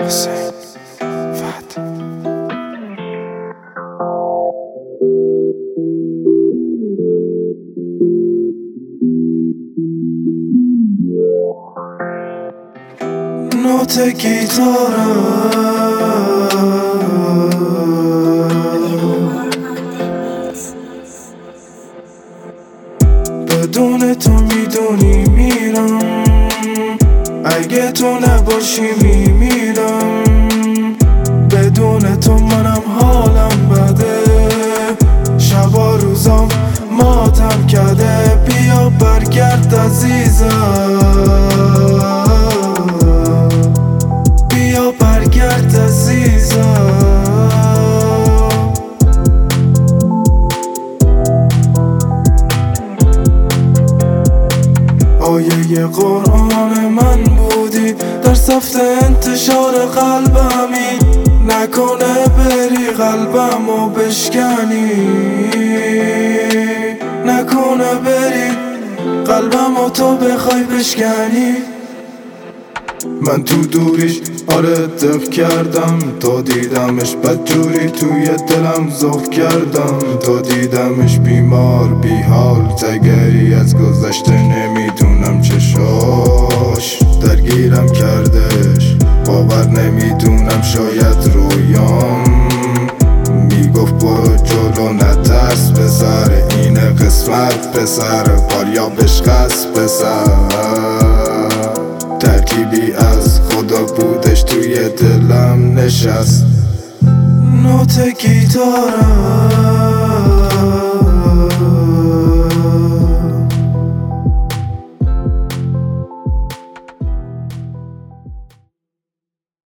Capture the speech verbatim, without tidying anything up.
حسین فت نوت بدون تو میدونی میرم، اگه تو نباشی میمیرم. بدون تو منم حالم بده، شبا روزام ماتم کرده. بیا برگرد عزیزم، بیا برگرد عزیزم. آیه قرآن من بودی، در صف انتشار قلبمی. نکنه بری قلبمو بشکنی، نکنه بری قلبمو تو بخوای بشکنی. من تو دوریش آره دق کردم، تا دیدمش بدجوری توی دلم ذوق کردم. تا دیدمش بیمار بیحال، تگری از گذشته نمیدونم چشاش درگیرم کردش. باور نمیدونم شاید رویام میگفت برو جلو نترس پسر، اینه قسمت پسر، پاریا بشکست پسر. ترکیبی از خدا بودش توی دلم نشست. نوت گیتارم